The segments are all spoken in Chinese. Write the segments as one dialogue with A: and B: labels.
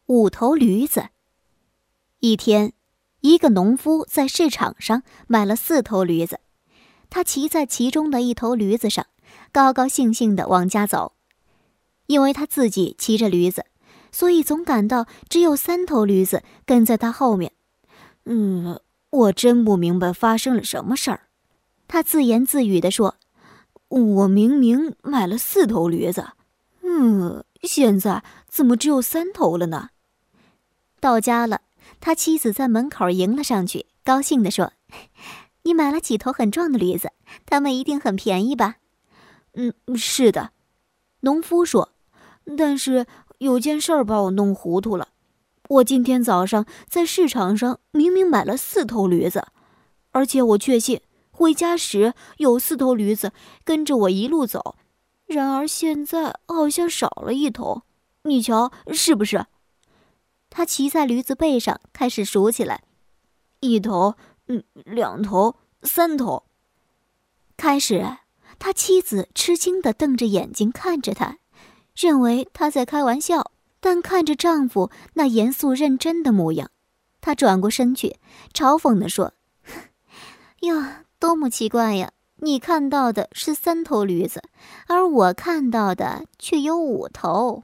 A: 5头驴子。一天，一个农夫在市场上买了4头驴子，他骑在其中的一头驴子上，高高兴兴地往家走。因为他自己骑着驴子，所以总感到只有3头驴子跟在他后面。我真不明白发生了什么事儿。他自言自语地说，我明明买了4头驴子，现在怎么只有3头了呢？到家了，他妻子在门口迎了上去，高兴地说，你买了几头很壮的驴子，它们一定很便宜吧？是的。农夫说，但是有件事把我弄糊涂了。我今天早上在市场上明明买了4头驴子，而且我确信回家时有4头驴子跟着我一路走，然而现在好像少了1头，你瞧是不是？他骑在驴子背上开始数起来，1头，2头，3头。开始他妻子吃惊地瞪着眼睛看着他，认为他在开玩笑，但看着丈夫那严肃认真的模样，她转过身去嘲讽地说，呀，多么奇怪呀，你看到的是3头驴子，而我看到的却有5头。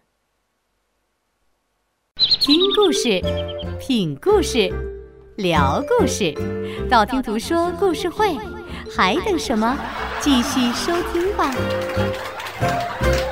B: 听故事，品故事，聊故事，道听途说故事会，还等什么？继续收听吧。